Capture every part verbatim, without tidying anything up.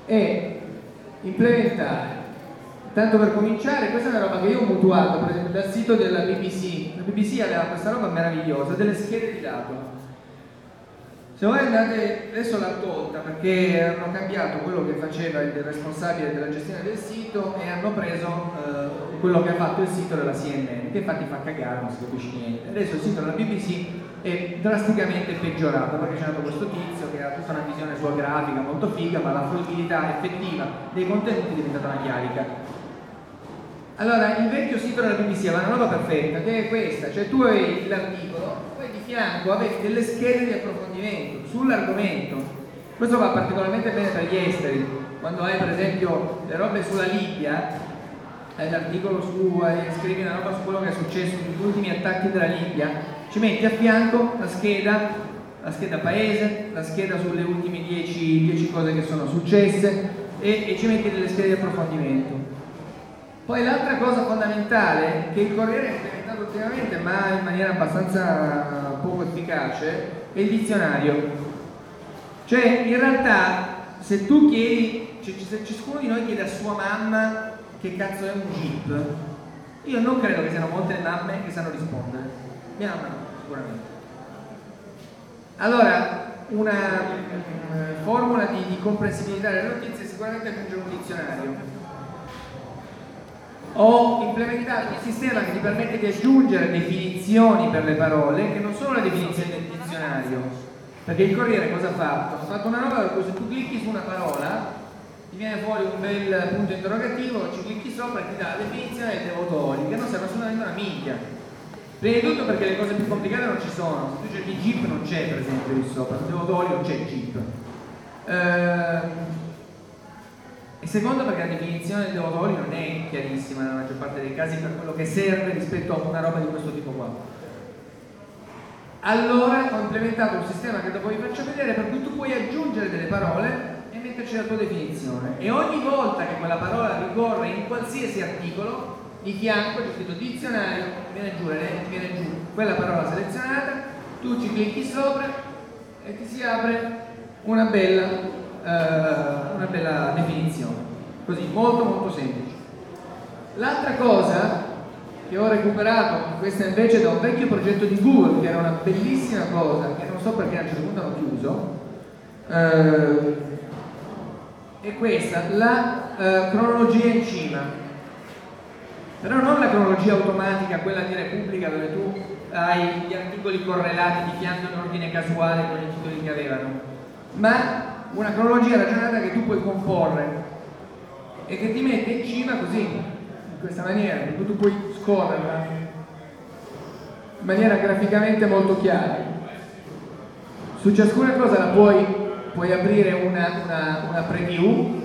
è implementare, tanto per cominciare, questa è una roba che io ho mutuato per esempio dal sito della B B C. La B B C aveva questa roba meravigliosa, delle schede di lato. Se voi andate, adesso l'ha tolta perché hanno cambiato quello che faceva il responsabile della gestione del sito e hanno preso eh, quello che ha fatto il sito della C N N, che infatti fa cagare, non si capisce niente. Adesso il sito della B B C è drasticamente peggiorato perché c'è stato questo tizio che ha tutta una visione sua grafica molto figa, ma la fruibilità effettiva dei contenuti è diventata una chiarica. Allora, il vecchio sito della B B C aveva una roba perfetta, che è questa, cioè tu hai l'articolo, poi di fianco avevi delle schede di approfondimento sull'argomento. Questo va particolarmente bene per gli esteri, quando hai per esempio le robe sulla Libia, hai l'articolo su, eh, scrivi una roba su quello che è successo sugli ultimi attacchi della Libia, ci metti a fianco la scheda, la scheda paese, la scheda sulle ultime dieci cose che sono successe e, e ci metti delle schede di approfondimento. Poi l'altra cosa fondamentale che il Corriere ha implementato ultimamente, ma in maniera abbastanza poco efficace, è il dizionario. Cioè, in realtà, se tu chiedi, cioè, se ciascuno di noi chiede a sua mamma che cazzo è un jeep, io non credo che siano molte le mamme che sanno rispondere. Mia mamma no, sicuramente. Allora, una eh, formula di, di comprensibilità delle notizie sicuramente aggiungere un dizionario. Ho implementato un sistema che ti permette di aggiungere definizioni per le parole che non sono le definizioni del dizionario, perché il Corriere cosa ha fatto? Ha fatto una roba per cui se tu clicchi su una parola ti viene fuori un bel punto interrogativo, ci clicchi sopra e ti dà la definizione del devoto-oli, che non serve assolutamente una minchia. Prima di tutto perché le cose più complicate non ci sono, se tu cerchi Jeep non c'è per esempio lì sopra, se devoto-oli non c'è Jeep. Ehm... E secondo perché la definizione del devoto-oli non è chiarissima nella maggior parte dei casi per quello che serve rispetto a una roba di questo tipo qua. Allora ho implementato un sistema che dopo vi faccio vedere per cui tu puoi aggiungere delle parole e metterci la tua definizione e ogni volta che quella parola ricorre in qualsiasi articolo di fianco c'è scritto dizionario, viene giù, viene giù quella parola selezionata, tu ci clicchi sopra e ti si apre una bella Uh, una bella definizione, così molto molto semplice. L'altra cosa che ho recuperato, questa invece da un vecchio progetto di Google, che era una bellissima cosa, che non so perché a un certo punto hanno chiuso, uh, è questa, la uh, cronologia in cima, però non la cronologia automatica, quella di Repubblica dove tu hai gli articoli correlati di fianco in ordine casuale con i titoli che avevano, ma una cronologia ragionata che tu puoi comporre e che ti mette in cima così, in questa maniera, per cui tu puoi scorrerla in maniera graficamente molto chiara. Su ciascuna cosa la puoi, puoi aprire una, una, una preview,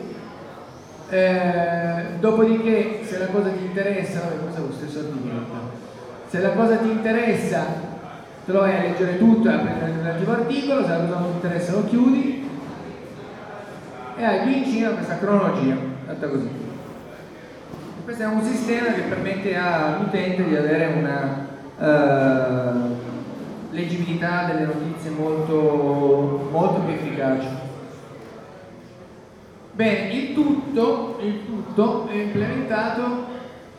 eh, dopodiché se la cosa ti interessa, vabbè, questo è lo stesso articolo, se la cosa ti interessa te lo vai a leggere tutto e a prendere il relativo articolo, se la cosa non ti interessa lo chiudi e hai qui in cima questa cronologia fatta così. Questo è un sistema che permette all'utente di avere una uh, leggibilità delle notizie molto, molto più efficace. Bene, il tutto, il tutto è implementato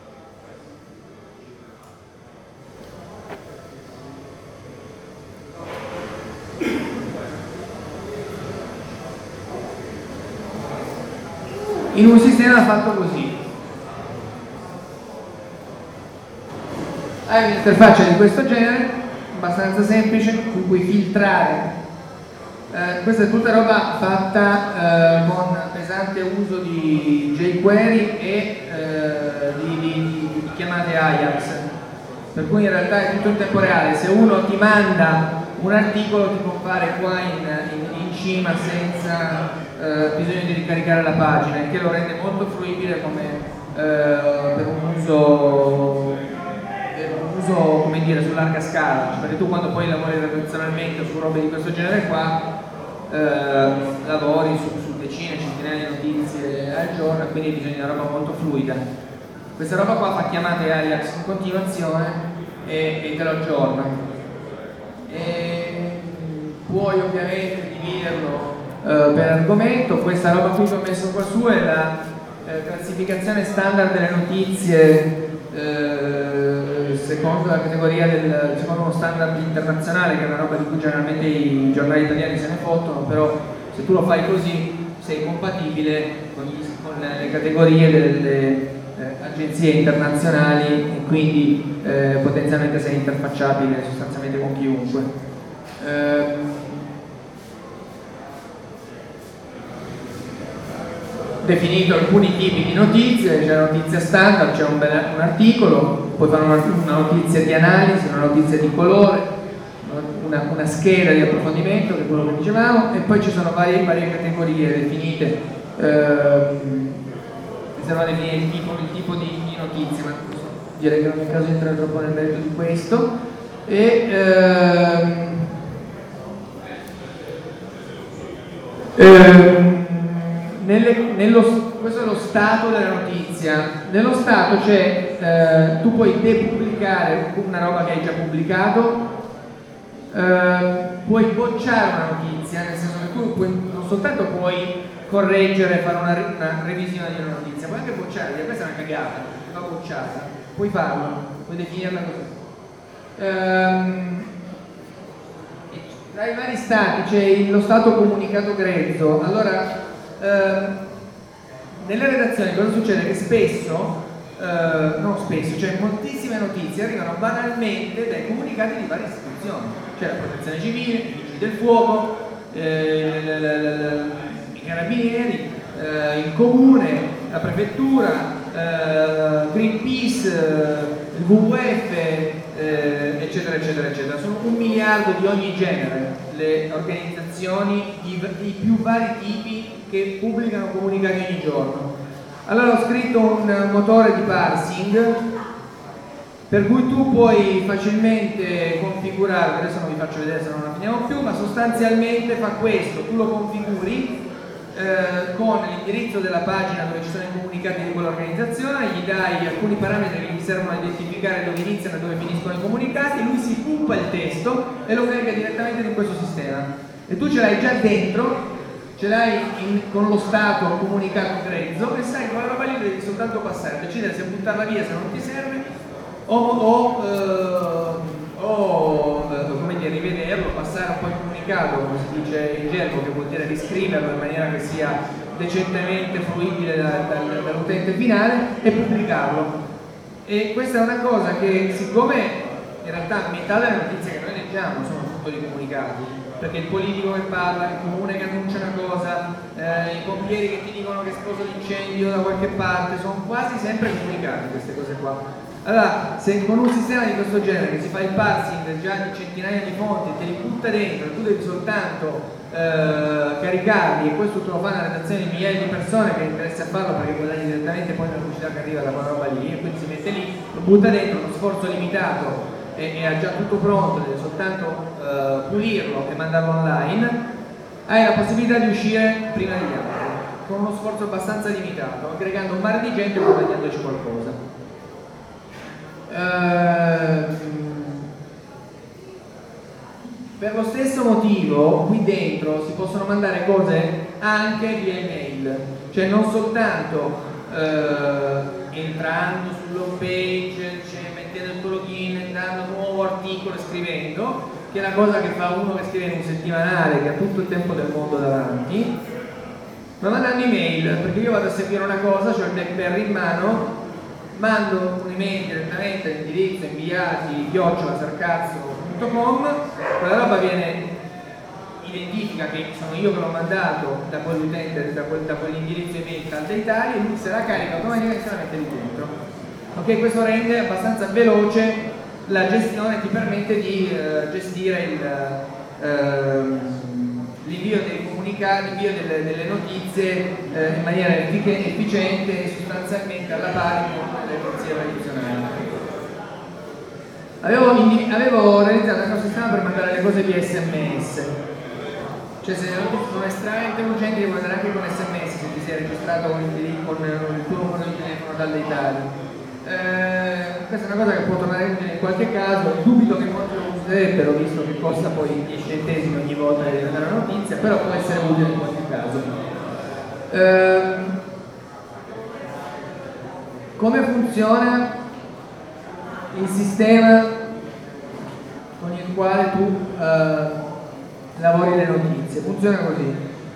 in un sistema fatto così. Hai un'interfaccia di questo genere, abbastanza semplice, con cui filtrare. Eh, questa è tutta roba fatta eh, con pesante uso di jQuery e eh, di, di, di chiamate Ajax, per cui in realtà è tutto in tempo reale. Se uno ti manda un articolo ti compare qua in, in, in cima senza Uh, bisogno di ricaricare la pagina, il che lo rende molto fruibile come, uh, per un uso, per un uso come dire, su larga scala, cioè, perché tu quando poi lavori redazionalmente su robe di questo genere qua uh, lavori su, su decine, centinaia di notizie al giorno e quindi hai bisogno di una roba molto fluida. Questa roba qua fa chiamate Ajax in continuazione e, e te lo aggiorna. E puoi ovviamente dividerlo eh, per argomento. Questa roba qui che ho messo qua su è la eh, classificazione standard delle notizie eh, secondo la categoria del, secondo uno standard internazionale, che è una roba di cui generalmente i giornali italiani se ne fottono, però se tu lo fai così sei compatibile con, gli, con le categorie delle Eh, agenzie internazionali e quindi eh, potenzialmente sei interfacciabile sostanzialmente con chiunque. Eh, definito alcuni tipi di notizie, c'è la notizia standard, c'è un, un articolo, puoi fare una, una notizia di analisi, una notizia di colore, una, una scheda di approfondimento, che è quello che dicevamo, e poi ci sono varie, varie categorie definite. Eh, a definire il tipo, il tipo di, di notizie, ma direi che non è il caso di entrare troppo nel merito di questo. E, ehm, ehm, nelle, nello, questo è lo stato della notizia. Nello stato c'è, eh, tu puoi depubblicare una roba che hai già pubblicato, eh, puoi bocciare una notizia, nel senso che tu puoi, non soltanto puoi correggere, fare una, una revisione di una notizia, puoi anche bocciare, dire questa è una cagata, va bocciata, puoi farlo, puoi definirla così. Ehm, tra i vari stati c'è lo stato comunicato grezzo. Allora, ehm, nelle redazioni cosa succede? Che spesso, eh, non spesso, cioè moltissime notizie arrivano banalmente dai comunicati di varie istituzioni, cioè la protezione civile, i vigili del fuoco, eh, l, l, l, l, carabinieri, eh, il comune, la prefettura, eh, Greenpeace, eh, il W W F, eh, eccetera eccetera eccetera. Sono un miliardo di ogni genere le organizzazioni di, di più vari tipi che pubblicano comunicati ogni giorno. Allora ho scritto un motore di parsing per cui tu puoi facilmente configurare, adesso non vi faccio vedere se non la finiamo più, ma sostanzialmente fa questo: tu lo configuri Eh, con l'indirizzo della pagina dove ci sono i comunicati di quell'organizzazione, gli dai alcuni parametri che gli servono a identificare dove iniziano e dove finiscono i comunicati, lui si puppa il testo e lo carica direttamente in questo sistema e tu ce l'hai già dentro, ce l'hai in, con lo stato comunicato grezzo, e sai quella roba lì devi soltanto passare, decidere se buttarla via se non ti serve o, o, eh, o eh, come dire, rivederlo, passare un po' il comunicato, come si dice in gergo, che vuol dire riscriverlo in maniera che sia decentemente fruibile da, da, dall'utente finale, e pubblicarlo. E questa è una cosa che, siccome in realtà metà delle notizie che noi leggiamo sono tutto di comunicati, perché il politico che parla, il comune che annuncia una cosa, eh, i pompieri che ti dicono che è esploso l'incendio da qualche parte, sono quasi sempre comunicati queste cose qua. Allora, se con un sistema di questo genere che si fa il parsing già di centinaia di fonti e te li butta dentro, tu devi soltanto eh, caricarli, e questo te lo fa una redazione di migliaia di persone che interessa farlo perché guadagni direttamente poi nella pubblicità che arriva da quella roba lì, e quindi si mette lì, lo butta dentro, uno sforzo limitato e, e ha già tutto pronto, deve soltanto eh, pulirlo e mandarlo online, hai la possibilità di uscire prima degli altri, con uno sforzo abbastanza limitato, aggregando un mare di gente e guadagnandoci qualcosa. Uh, per lo stesso motivo qui dentro si possono mandare cose anche via email, cioè non soltanto uh, entrando sull'home page, cioè mettendo il tuo login, entrando un nuovo articolo e scrivendo, che è la cosa che fa uno che scrive in un settimanale, che ha tutto il tempo del mondo davanti, ma mandando email, perché io vado a seguire una cosa, ho il BlackBerry in mano, mando un'email direttamente all'indirizzo inviati chiocciola sarcazzo punto com, quella roba viene, identifica che sono io che l'ho mandato da quell'utente, da, quel, da quell'indirizzo email Calda Italia, e lui se la carica automaticamente e se la mette lì dentro. Ok, questo rende abbastanza veloce la gestione, ti permette di eh, gestire il, eh, l'invio dei comunicati, l'invio delle, delle notizie eh, in maniera effic- efficiente e sostanzialmente alla pari con le agenzie tradizionali. Avevo, avevo realizzato un sistema per mandare le cose via sms, cioè se le notizie sono estremamente urgenti devi mandare anche con sms se ti sei registrato con il, con il tuo numero di telefono dall'Italia. Eh, questa è una cosa che può tornare utile in qualche caso, dubito che molti lo userebbero visto che costa poi dieci centesimi ogni volta di mandare una notizia, però può essere utile in qualche caso. Ehm, come funziona il sistema con il quale tu eh, lavori le notizie? Funziona così.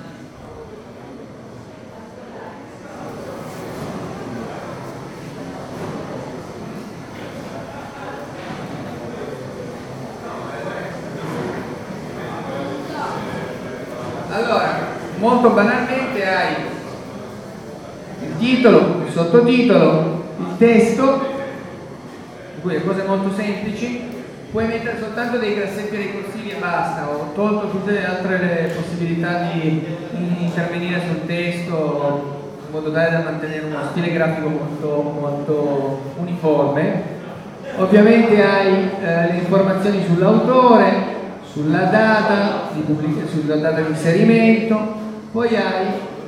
Allora, molto banalmente hai il titolo, il sottotitolo, il testo, quindi cose molto semplici. Puoi mettere soltanto dei grassetti ricorsivi e basta. Ho tolto tutte le altre possibilità di intervenire sul testo in modo tale da mantenere uno stile grafico molto, molto uniforme. Ovviamente hai eh, le informazioni sull'autore, sulla data di pubblic- sulla data di inserimento, poi hai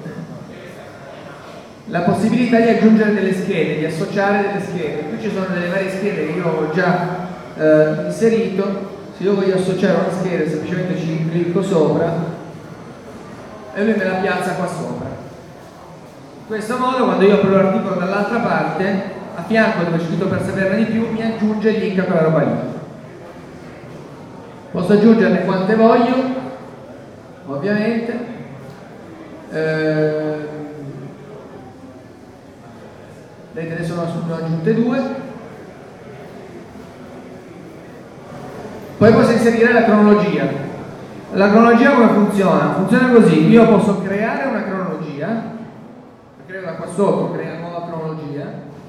la possibilità di aggiungere delle schede, di associare delle schede. Qui ci sono delle varie schede che io ho già eh, inserito. Se io voglio associare una scheda semplicemente ci clicco sopra e lui me la piazza qua sopra. In questo modo quando io apro l'articolo dall'altra parte, a fianco dove c'è scritto per saperne di più, mi aggiunge il link a quella roba lì. Posso aggiungerne quante voglio, ovviamente. Eh, vedete, adesso ne ho aggiunte due. Poi posso inserire la cronologia. La cronologia come funziona? Funziona così: io posso creare una cronologia, la creo da qua sotto, creo una nuova cronologia,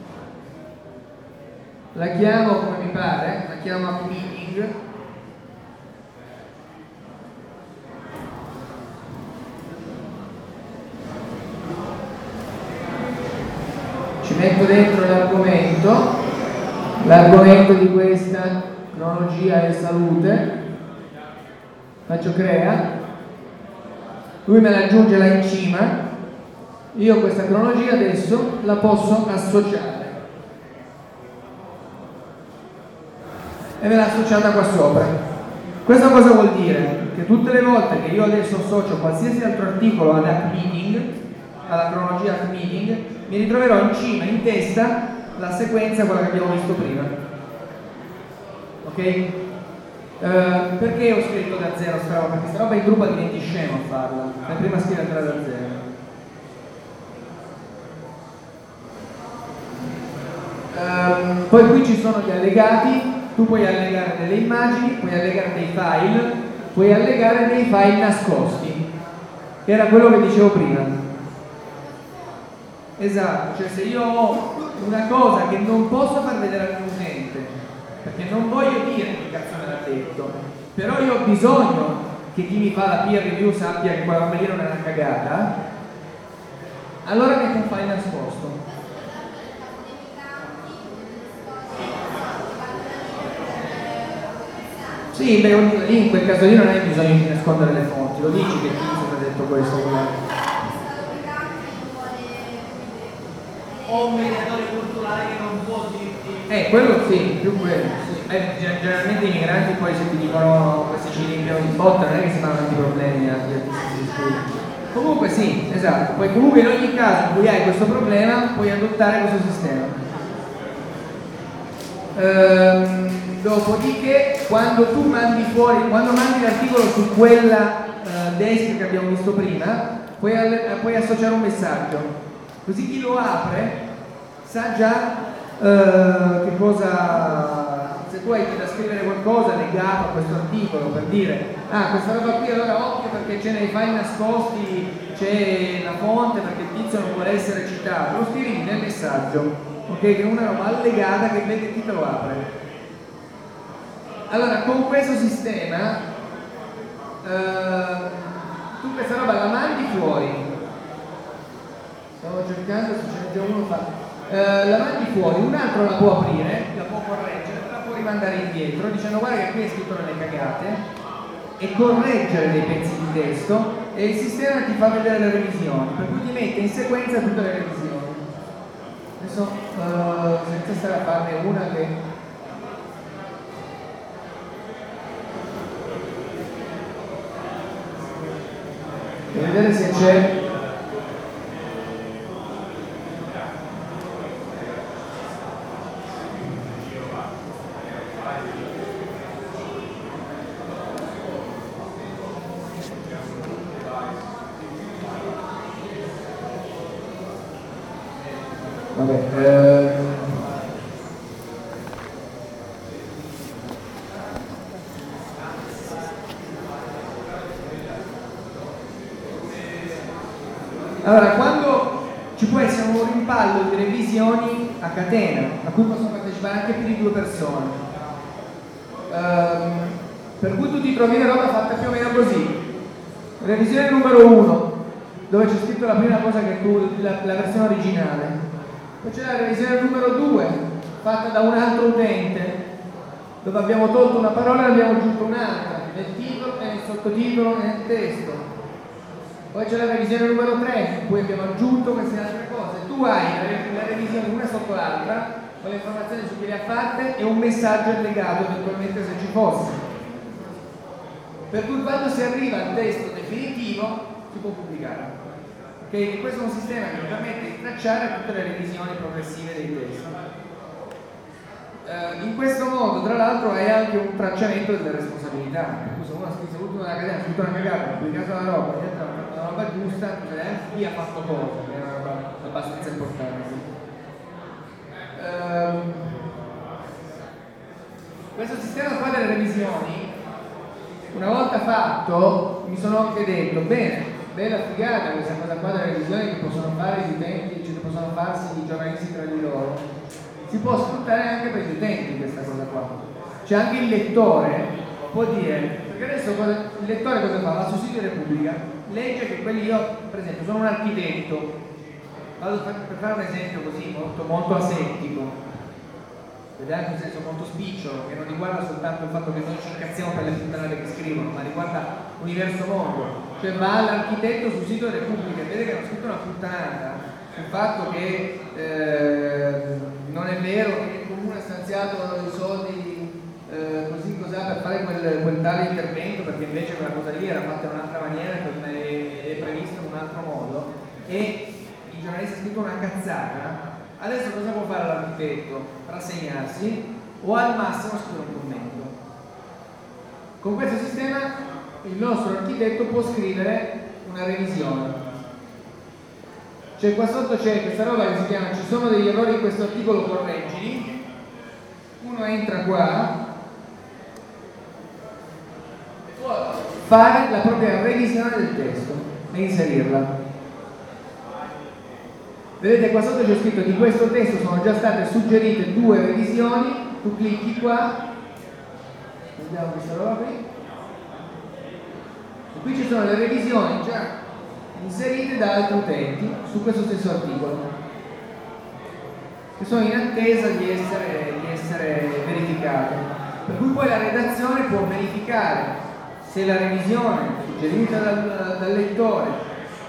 la chiamo come mi pare, la chiamo meeting. Ci metto dentro l'argomento, l'argomento di questa cronologia è salute, faccio crea, lui me la aggiunge là in cima, io questa cronologia adesso la posso associare e me l'ha associata qua sopra. Questo cosa vuol dire? Che tutte le volte che io adesso associo qualsiasi altro articolo ad Hack Meeting, alla cronologia Hack Meeting, mi ritroverò in cima, in testa, la sequenza, quella che abbiamo visto prima. Ok? Uh, perché ho scritto da zero sta roba? Perché sta roba in gruppo diventi scemo a farla. Fai prima scriverla da zero. Uh, poi qui ci sono gli allegati, tu puoi allegare delle immagini, puoi allegare dei file, puoi allegare dei file nascosti, che era quello che dicevo prima. Esatto, cioè se io ho una cosa che non posso far vedere all'utente, perché non voglio dire che cazzo me l'ha detto, però io ho bisogno che chi mi fa la peer review sappia che quella roba lì non è una cagata, allora metto un file nascosto. Sì, beh, lì in quel caso lì non hai bisogno di nascondere le fonti, lo dici che chi ti ha detto questo. O un mediatore culturale che non può dirti. Eh, quello sì, più quello. Sì. Eh, generalmente i migranti poi se ti dicono questi ci limpiano di botta, non è che si fanno tanti problemi agli artisti di studio. Comunque sì, esatto. Poi comunque in ogni caso in cui hai questo problema puoi adottare questo sistema. Ehm, dopodiché quando tu mandi fuori, quando mandi l'articolo su quella uh, desk che abbiamo visto prima, puoi, puoi associare un messaggio. Così chi lo apre sa già uh, che cosa, se tu hai da scrivere qualcosa legato a questo articolo, per dire ah, questa roba qui allora occhio perché c'è nei file nascosti, c'è la fonte perché il tizio non vuole essere citato, lo scrivi nel messaggio, ok? Che è una roba allegata che vede chi te lo apre. Allora con questo sistema uh, tu questa roba la mandi fuori. Stavo cercando se ce n'è già uno fa. Uh, la mandi fuori, un altro la può aprire, la può correggere, la può rimandare indietro dicendo guarda che qui è scritto nelle cagate e correggere dei pezzi di testo e il sistema ti fa vedere le revisioni, per cui ti mette in sequenza tutte le revisioni. Adesso uh, senza stare a farne una che per vedere se c'è Vabbè, ehm... allora, quando ci può essere un rimpallo di revisioni a catena, a cui possono partecipare anche più di due persone, ehm, per cui tu ti trovi una roba fatta più o meno così. Revisione numero uno, dove c'è scritto la prima cosa che tu, la, la versione originale. Poi c'è la revisione numero due, fatta da un altro utente, dove abbiamo tolto una parola e ne abbiamo aggiunto un'altra, nel titolo e nel sottotitolo e nel testo. Poi c'è la revisione numero tre, in cui abbiamo aggiunto queste altre cose. Tu hai la, la revisione una sotto l'altra, con le informazioni su chi le ha fatte e un messaggio allegato eventualmente se ci fosse. Per cui quando si arriva al testo definitivo si può pubblicare. Okay? Questo è un sistema che permette di tracciare tutte le revisioni progressive dei testi. Uh, in questo modo, tra l'altro, hai anche un tracciamento delle responsabilità. Per cui se uno ha scritto l'ultima una catena, ha scritto una cagata, ha pubblicato una roba, ha fatto una roba giusta, tu sai anche chi ha fatto cosa, che è una roba abbastanza importante. Uh, questo sistema qua delle revisioni, una volta fatto, mi sono anche detto, bene, bella figata questa cosa qua delle revisioni che possono fare gli utenti, cioè che possono farsi i giornalisti tra di loro. Si può sfruttare anche per gli utenti questa cosa qua. Cioè anche il lettore può dire, perché adesso cosa, il lettore cosa fa? Va sul sito di Repubblica, legge che quelli, io per esempio sono un architetto, vado per fare un esempio così molto, molto asettico, ed è anche un senso molto spicciolo, che non riguarda soltanto il fatto che noi ci incazziamo per le puttanate che scrivono, ma riguarda l'universo mondo. Cioè va all'architetto sul sito di Repubblica e vede che hanno scritto una puttanata sul fatto che eh, non è vero che il comune ha stanziato i soldi eh, così cos'ha per fare quel, quel tale intervento, perché invece quella cosa lì era fatta in un'altra maniera e è prevista in un altro modo, e il giornalista ha scritto una cazzata. Adesso cosa può fare l'architetto? Rassegnarsi o al massimo scrivere un commento. Con questo sistema il nostro architetto può scrivere una revisione. Cioè qua sotto c'è questa roba che si chiama ci sono degli errori in questo articolo, correggili. Uno entra qua, può fare la propria revisione del testo e inserirla. Vedete qua sotto c'è scritto di questo testo sono già state suggerite due revisioni, tu clicchi qua, vediamo questa roba qui, e qui ci sono le revisioni già inserite da altri utenti su questo stesso articolo, che sono in attesa di essere, di essere verificate. Per cui poi la redazione può verificare se la revisione suggerita dal, dal lettore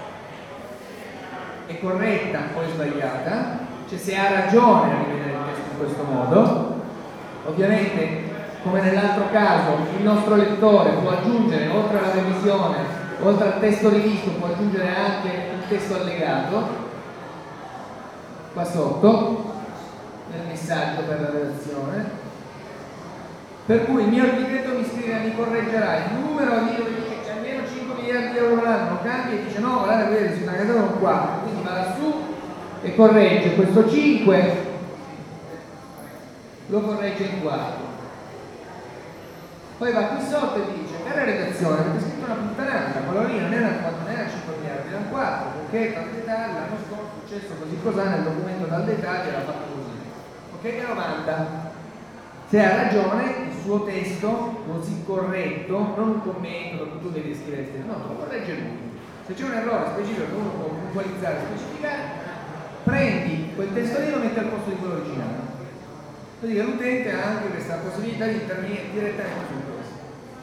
è corretta o è sbagliata, cioè se ha ragione a rivedere il testo in questo modo. Ovviamente, come nell'altro caso, il nostro lettore può aggiungere, oltre alla revisione, oltre al testo rivisto, può aggiungere anche il testo allegato, qua sotto, nel messaggio per la redazione. Per cui il mio architetto mi scrive, mi correggerà il numero di dove dice c'è almeno cinque miliardi di euro l'anno, cambia e dice no, guardate, vedete, si è una casata con quattro, quindi va lassù e corregge questo cinque, lo corregge in quattro. Poi va qui sotto e dice, cara redazione, avete scritto una puttanata, quello lì non era, non era cinque miliardi, erano quattro, perché tal dettaglio, l'anno scorso è successo così cos'ha, nel documento dal dettaglio era fatto così. Ok, che lo manda. Se ha ragione, il suo testo così corretto, non un commento dopo tu devi scrivere il testo, no, te lo corregge lui. Se c'è un errore specifico che uno può puntualizzare, specificare, prendi quel testo lì e lo metti al posto di quello originale. Così che l'utente ha anche questa possibilità di intervenire direttamente su questo.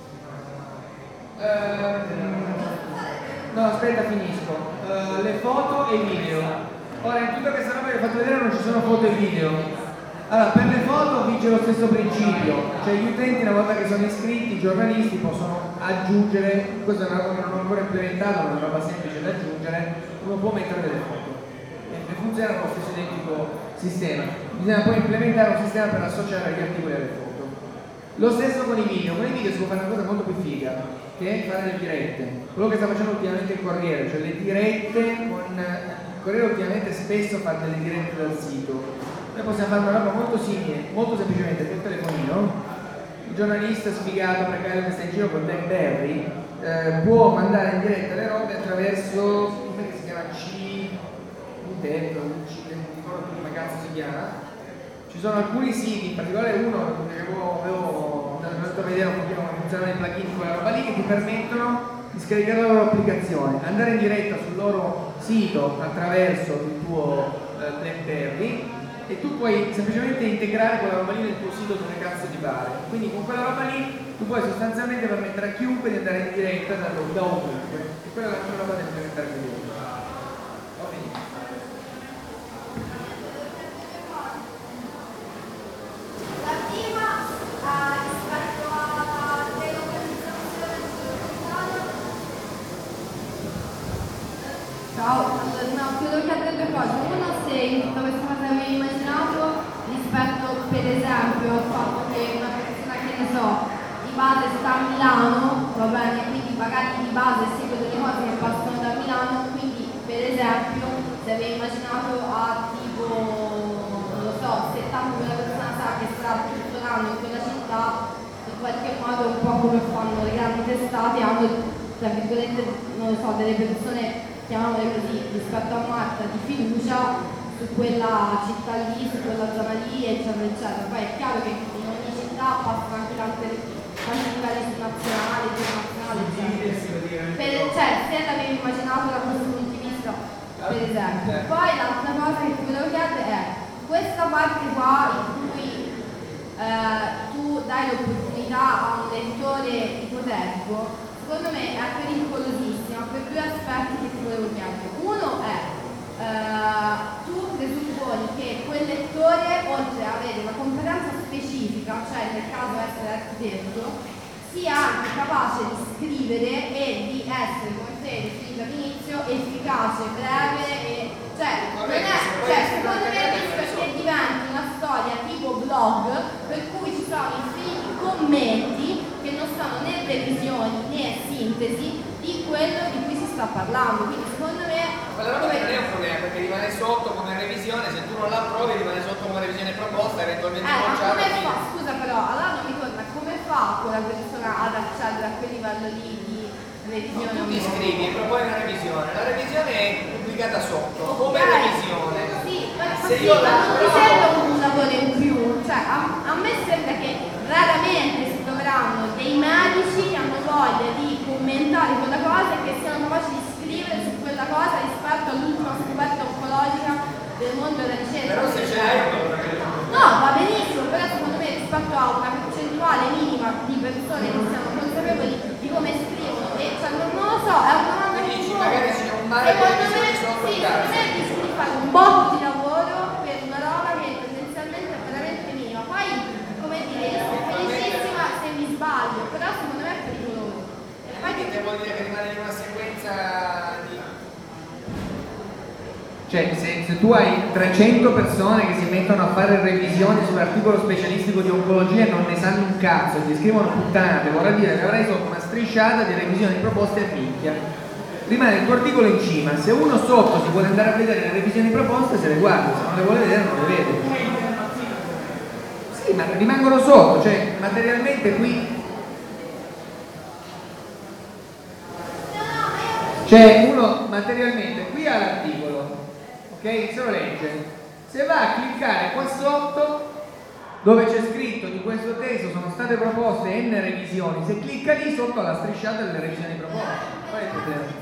Uh, no, aspetta, finisco. Uh, le foto e i video. Ora, in tutta questa roba che ho fatto vedere non ci sono foto e video. Allora, per le foto vige lo stesso principio, cioè gli utenti una volta che sono iscritti, i giornalisti possono aggiungere, questa è una roba che non ho ancora implementato, ma è una roba semplice da aggiungere, uno può mettere delle foto e funziona con lo stesso identico sistema. Bisogna poi implementare un sistema per associare gli articoli alle foto. Lo stesso con i video, con i video si può fare una cosa molto più figa, che è fare le dirette, quello che sta facendo ultimamente il Corriere, cioè le dirette con Corriere ultimamente spesso fa delle dirette dal sito. Noi possiamo fare una roba molto simile, molto semplicemente col telefonino. Il giornalista sfigato precario che sta in giro con BlackBerry eh, può mandare in diretta le robe attraverso, come si chiama, C, un tempo, un C, non ricordo più come cazzo si chiama. Ci sono alcuni siti, in particolare uno che avevo, avevo andato a vedere un pochino come funzionano i plugin con la roba lì, che ti permettono di scaricare la loro applicazione, andare in diretta sul loro sito attraverso il tuo eh, BlackBerry, e tu puoi semplicemente integrare quella roba lì nel tuo sito dove cazzo ti pare. Quindi con quella roba lì tu puoi sostanzialmente permettere a chiunque di andare in diretta da, da ovunque, e quella è la prima roba da implementare qui dentro. Va benissimo. La prima eh, rispetto alla delocalizzazione digitale. Ciao, no, credo che abbia due cose. Uno, se in tutta questa cosa avevi immaginato rispetto per esempio al fatto che una persona, che ne so, di base sta a Milano, va bene, quindi magari di base segue delle cose che passano da Milano, quindi per esempio se avevi immaginato a tipo, non lo so, se tanto quella persona sa che sarà tutto l'anno in quella città, in qualche modo un po' come fanno le grandi testate, hanno tra virgolette, non lo so, delle persone, chiamiamole così, rispetto a Marta, di fiducia su quella città lì, su quella zona lì, eccetera, eccetera. Poi è chiaro che in ogni città passano anche tante, tanti livelli nazionali, internazionali, eccetera. Per, cioè, se l'avevi immaginato da questo punto di vista, per esempio. Poi l'altra cosa che ti volevo chiedere è, questa parte qua in cui eh, tu dai l'opportunità a un lettore ipotetico, secondo me è pericolosissima per due aspetti che ti volevo chiedere. Uno è, uh, tu presupponi che quel lettore, oltre ad avere una competenza specifica, cioè nel caso essere architetto, sia anche capace di scrivere e di essere, come te definito all'inizio, efficace, breve e... Cioè, non è, cioè secondo me rischia che diventi una storia tipo blog, per cui ci sono infiniti commenti che non sono né revisioni né sintesi di quello di cui si sta parlando. Quindi secondo me quella roba non è un problema, perché rimane sotto come revisione, se tu non la approvi rimane sotto come revisione proposta, eventualmente eh, bocciata. Ma come fa? Scusa però, allora non mi torna, come fa quella persona ad accedere a quel livello lì di revisione? Tu ti iscrivi e proponi una revisione, la revisione è pubblicata sotto come okay. revisione. Sì, ma se sì, io ma la non mi sembra un lavoro in più, cioè a, a me sembra che raramente si troveranno dei medici che hanno voglia di commentare quella cosa e che siano capaci di scrivere su quella cosa rispetto all'ultima scoperta oncologica del mondo della ricerca. Però se ce l'hai no, va benissimo, però secondo me rispetto a una percentuale minima di persone che siano consapevoli di come scrivono e cioè non, non lo so, è una domanda che dici, magari c'è un mare secondo me, di sopra sì, secondo me rischi di fare un botto di lavoro per una roba che tendenzialmente è veramente minima. Poi, come dire, sono felicissima se mi sbaglio, però secondo me è pericoloso. E poi che vuol dire che rimane in una sequenza di... Cioè, se, se tu hai trecento persone che si mettono a fare revisioni sull'articolo specialistico di oncologia e non ne sanno un cazzo e ti scrivono puttanate, vorrà dire che avrai sotto una strisciata di revisioni proposte a minchia. Rimane il tuo articolo in cima, se uno sotto si vuole andare a vedere le revisioni proposte se le guarda, se non le vuole vedere non le vede. Sì, ma rimangono sotto, cioè materialmente qui... Cioè uno materialmente qui ha l'articolo, ok? Se lo legge, se va a cliccare qua sotto dove c'è scritto di questo testo sono state proposte n revisioni, se clicca lì sotto alla strisciata delle revisioni proposte. Qual è il problema?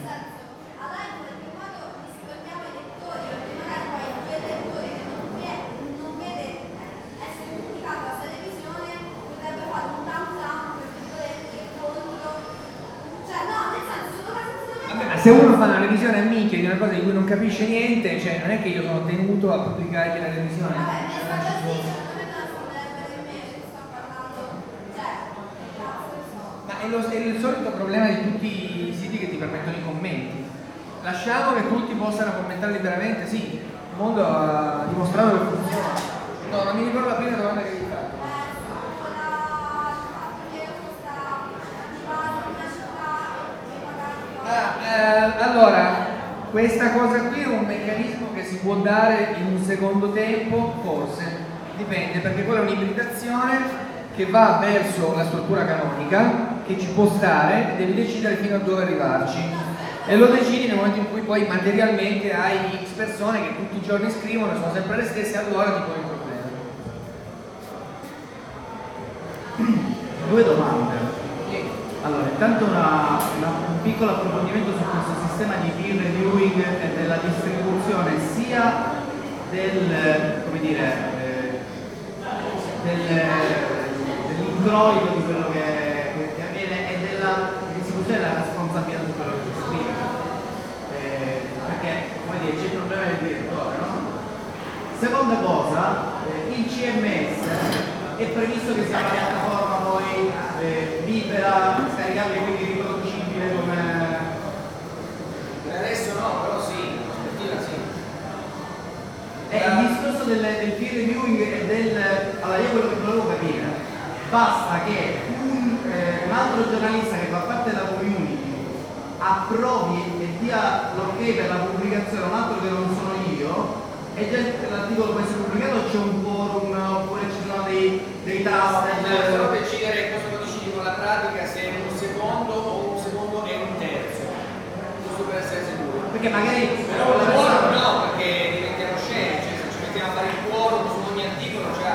Se uno fa una revisione a minchia di una cosa di cui non capisce niente, cioè non è che io sono tenuto a pubblicargli la revisione. Ma è, lo, è il solito problema di tutti i siti che ti permettono i commenti. Lasciamo che tutti possano commentare liberamente, sì, il mondo ha dimostrato che funziona. No, non mi ricordo la prima domanda che vi ho fatto. Ah, eh, allora, questa cosa qui è un meccanismo che si può dare in un secondo tempo, forse, dipende, perché quella è un'ibridazione che va verso la struttura canonica, che ci può stare, devi decidere fino a dove arrivarci. E lo decidi nel momento in cui poi materialmente hai X persone che tutti i giorni scrivono, sono sempre le stesse, allora ti poni un problema. Due domande. Allora, intanto una, una, un piccolo approfondimento su questo sistema di peer reviewing e della distribuzione sia del, come dire, eh, del, dell'introito di quello che, che, che avviene e della distribuzione della responsabilità su quello che si scrive. Eh, perché, come dire, c'è il problema del direttore, no? Seconda cosa, eh, il C M S è previsto che sia una piattaforma poi eh, libera, scaricabile, quindi riproducibile come... Per adesso no, però sì, in prospettiva sì. E il discorso del, del peer reviewing e del... Allora io quello che volevo capire, basta che un, eh, un altro giornalista che fa parte della community approvi e dia l'ok per la pubblicazione, un altro che non sono io, e già l'articolo può essere pubblicato, c'è un forum oppure ci sono dei, dei trust. Devo decidere cosa lo decidi con la pratica, se è un secondo o un secondo e un terzo, giusto per essere sicuro. Perché magari però un quorum no, perché diventiamo scene, cioè se ci mettiamo a fare il quorum su ogni articolo già.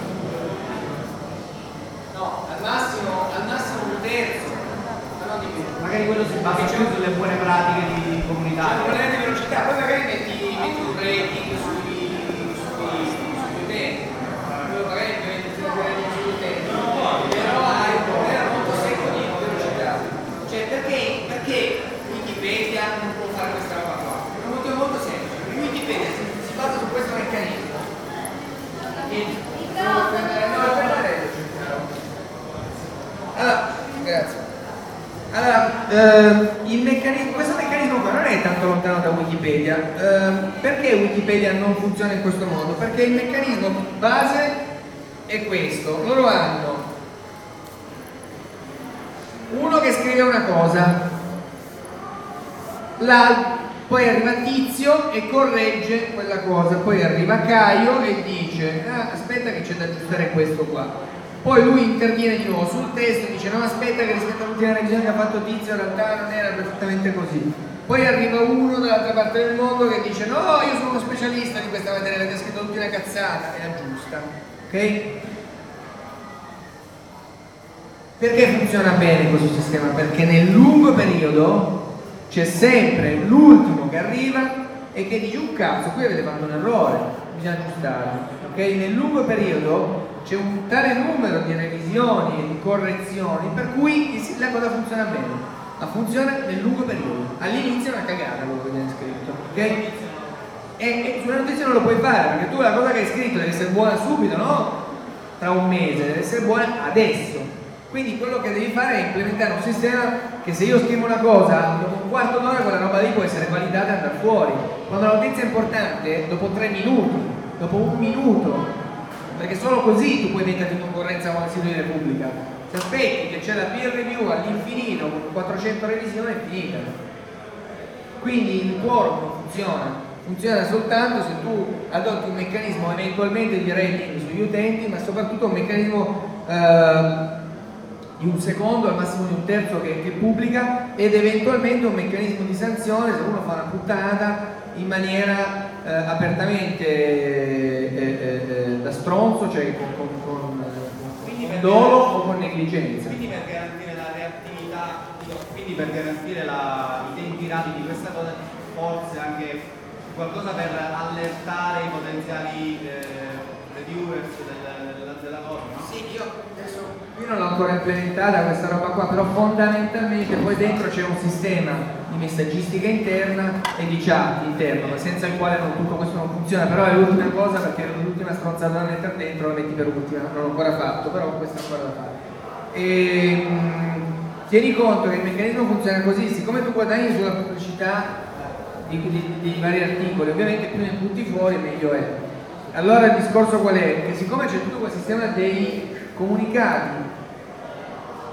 No, al massimo, al massimo un terzo, ma non di più. Magari quello si basa più sulle buone pratiche di comunità. C'è un problema di velocità, poi magari metti, metti un rating sui, sui, sugli utenti, quello magari metti un rating sugli utenti, però hai un problema molto secco di velocità. Cioè perché, perché Wikipedia non può fare questa roba qua? Per un motivo molto semplice, perché Wikipedia si, si basa su questo meccanismo. E, no, allora, grazie. Allora, eh, il meccanismo, questo meccanismo qua non è tanto lontano da Wikipedia. Eh, perché Wikipedia non funziona in questo modo? Perché il meccanismo base è questo. Loro hanno uno che scrive una cosa, la, poi arriva Tizio e corregge quella cosa, poi arriva Caio e dice ah, aspetta che c'è da aggiustare questo qua. Poi lui interviene di nuovo sul testo e dice no aspetta che rispetto all'ultima revisione che ha fatto Tizio in realtà non era perfettamente così. Poi arriva uno dall'altra parte del mondo che dice no io sono uno specialista di questa materia, avete scritto tutti una cazzata e aggiusta. Ok? Perché funziona bene questo sistema? Perché nel lungo periodo c'è sempre l'ultimo che arriva e che dice un cazzo, qui avete fatto un errore, bisogna aggiustare. Ok? Nel lungo periodo c'è un tale numero di revisioni e di correzioni per cui la cosa funziona bene, ma funziona nel lungo periodo. All'inizio è una cagata quello che viene scritto, ok? E, e sulla notizia non lo puoi fare perché tu la cosa che hai scritto deve essere buona subito, no? Tra un mese, deve essere buona adesso. Quindi quello che devi fare è implementare un sistema che se io scrivo una cosa, dopo un quarto d'ora quella roba lì può essere validata e andare fuori. Quando la notizia è importante, dopo tre minuti, dopo un minuto, perché solo così tu puoi metterti in concorrenza con il sito di Repubblica. Se aspetti che c'è la peer review all'infinito con quattrocento revisioni è finita. Quindi il quorum non funziona. Funziona soltanto se tu adotti un meccanismo eventualmente di rating sugli utenti, ma soprattutto un meccanismo eh, di un secondo, al massimo di un terzo che, che pubblica, ed eventualmente un meccanismo di sanzione se uno fa una puttanata in maniera eh, apertamente eh, eh, eh, da stronzo, cioè con, con, con, con dolo o con negligenza. Quindi per garantire la reattività, quindi per garantire la, i tempi rapidi di questa cosa, forse anche qualcosa per allertare i potenziali eh, reviewers del, della, della cosa, no? Sì, io adesso io non l'ho ancora implementata questa roba qua, però fondamentalmente poi dentro c'è un sistema di messaggistica interna e di chat interno, ma senza il quale non, tutto questo non funziona. Però è l'ultima cosa, perché l'ultima stronzata da mettere dentro la metti per ultima, non l'ho ancora fatto, però questo è ancora da fare. E, mh, tieni conto che il meccanismo funziona così: siccome tu guadagni sulla pubblicità di, di, di vari articoli, ovviamente più ne butti fuori meglio è. Allora il discorso qual è? Che siccome c'è tutto quel sistema dei comunicati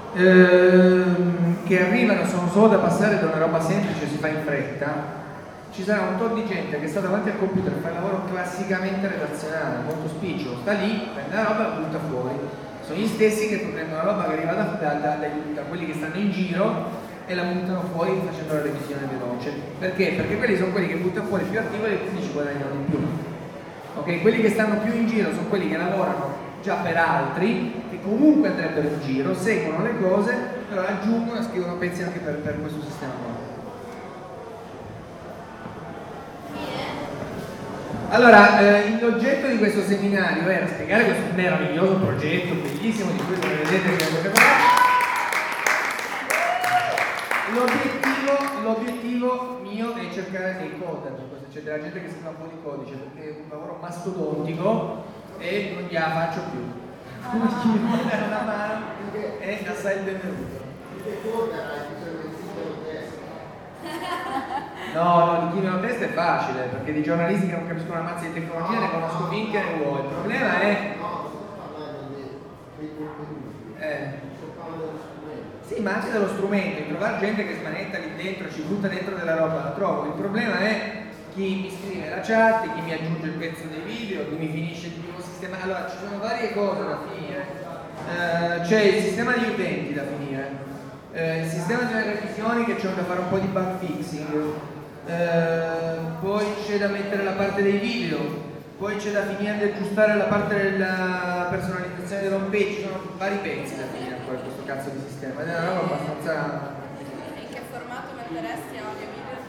ehm, che arrivano, sono solo da passare da una roba semplice, si fa in fretta, ci sarà un tot di gente che sta davanti al computer e fa il lavoro classicamente redazionale, molto spicciolo, sta lì, prende la roba e la butta fuori. Sono gli stessi che prendono la roba che arriva da, da, da, da, da quelli che stanno in giro e la buttano fuori facendo la revisione veloce. Perché? Perché quelli sono quelli che buttano fuori più articoli e quindi ci guadagnano di più. Ok? Quelli che stanno più in giro sono quelli che lavorano già per altri, che comunque andrebbero in giro, seguono le cose, però aggiungono e scrivono pezzi anche per, per questo sistema qua. Allora, eh, l'oggetto di questo seminario era spiegare questo meraviglioso progetto, bellissimo, di cui vedete che avete parlato. L'obiettivo, l'obiettivo mio è cercare dei coder, cioè della gente che scrive un po' di codice, perché è un lavoro mastodontico e non gliela faccio più. Come chi mi vuole dare una mano è assai il benvenuto. No, no, di chi non testa è facile, perché di giornalisti che non capiscono una mazza di tecnologia ne conosco finché ne vuoi. Il problema è... Eh. Sì, ma anche dello strumento, di trovare gente che smanetta lì dentro, ci butta dentro della roba, la trovo. Il problema è chi mi scrive la chat, chi mi aggiunge il pezzo dei video, chi mi finisce il primo sistema. Allora, ci sono varie cose da finire. Uh, c'è il sistema di utenti da finire, uh, il sistema delle revisioni che c'è da fare un po' di bug fixing, uh, poi c'è da mettere la parte dei video, poi c'è da finire di aggiustare la parte della personalizzazione dell'home page, ci sono vari pezzi da finire ancora questo cazzo di sistema, ed è una roba abbastanza... In che formato metteresti audio e video?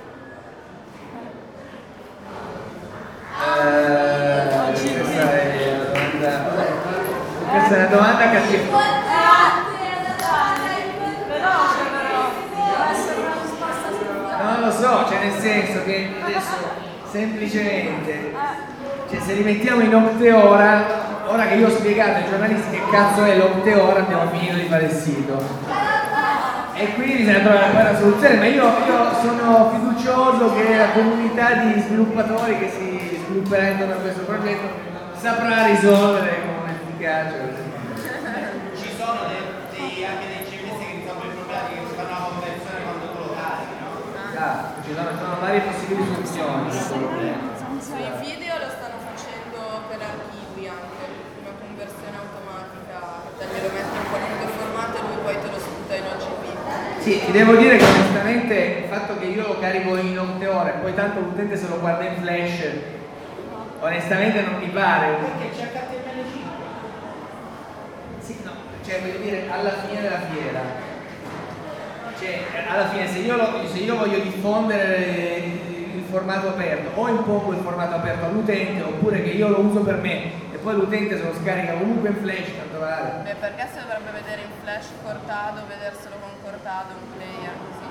Uh, questa è una domanda, questa è una domanda cattiva. Non lo so, cioè nel senso che adesso semplicemente, cioè se li mettiamo in Opteora, ora che io ho spiegato ai giornalisti che cazzo è l'Opteora, abbiamo finito di fare il sito. E quindi bisogna trovare poi una soluzione, ma io, io sono fiducioso che la comunità di sviluppatori che si svilupperà intorno a questo progetto saprà risolvere con efficacia. Ci sono dei, dei, anche dei C M S che risolvono i problemi che fanno la conversione quando tu lo carichi, no? Ah, ci sono, ci sono varie possibili soluzioni. Sui video lo stanno facendo per archivi anche, una conversione automatica, te glielo metti in qualunque formato e lui poi te lo sputa in O G P. Sì, ti devo dire che onestamente il fatto che io lo carico in Opteora e poi tanto l'utente se lo guarda in flash, onestamente non mi pare. Perché c'è H T M L cinque. Sì, no, cioè voglio dire, alla fine della fiera, cioè alla fine se io, lo, se io voglio diffondere il formato aperto, o impongo il formato aperto all'utente, oppure che io lo uso per me e poi l'utente se lo scarica comunque in flash, tanto vale. Beh, perché si dovrebbe vedere in flash cortado, vederselo con cortado, un player così?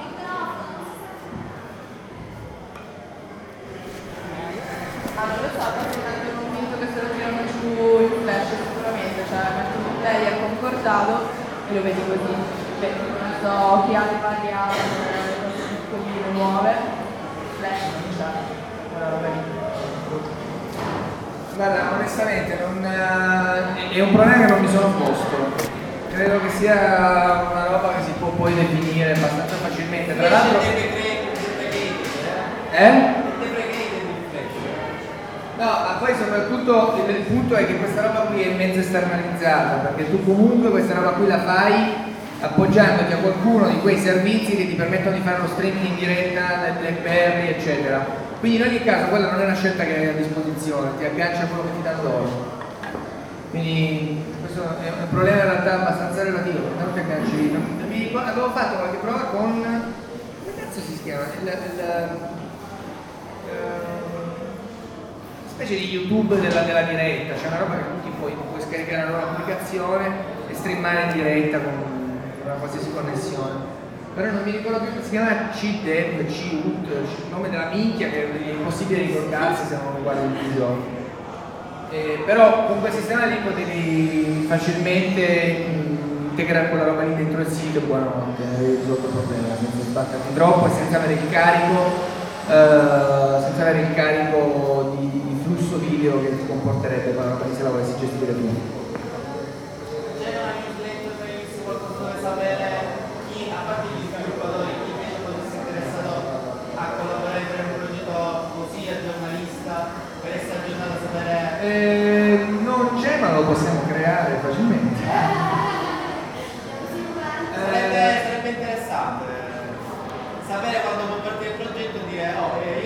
Ah, non lo so, perché tanto non vinto che se lo tirano giù in flash sicuramente, cioè metto un player con cortado e lo vedi così. Beh, non so, chi ha le variabili, cose piccoline, nuove, flash non c'è, però lo vedi. Guarda, onestamente non, eh, è un problema che non mi sono posto. Credo che sia una roba che si può poi definire abbastanza facilmente. Tra l'altro... Eh? No, ma poi soprattutto il punto è che questa roba qui è mezzo esternalizzata, perché tu comunque questa roba qui la fai appoggiandoti a qualcuno di quei servizi che ti permettono di fare lo streaming in diretta nel BlackBerry, eccetera. Quindi in ogni caso quella non è una scelta che hai a disposizione, ti aggancia a quello che ti danno loro. Quindi questo è un problema in realtà abbastanza relativo, perché non ti agganci. Non, mi ricordo, avevo fatto qualche prova con... come cazzo si chiama? Il, il, uh, specie di YouTube della, della diretta, c'è una roba che tu ti puoi, puoi scaricare la loro applicazione e streamare in diretta con una qualsiasi connessione. Però non mi ricordo più, si chiama C-Dev, C-Ut, il nome della minchia che è impossibile ricordarsi se non guardi il video. Eh, però con quel sistema lì potevi facilmente mh, integrare quella roba lì dentro il sito e buonanotte, avevi risolto il problema senza sbatterti troppo e senza avere il carico, eh, senza avere il carico di, di flusso video che ti comporterebbe quella roba lì se la volessi gestire tu. C'è una newsletter per se qualcuno deve sapere chi, a parte gli sviluppatori, chi invece potesse essere interessato a collaborare per un progetto Eh, non c'è, ma lo possiamo creare facilmente. Sarebbe, sarebbe interessante sapere quando può partire il progetto e dire oh, eh,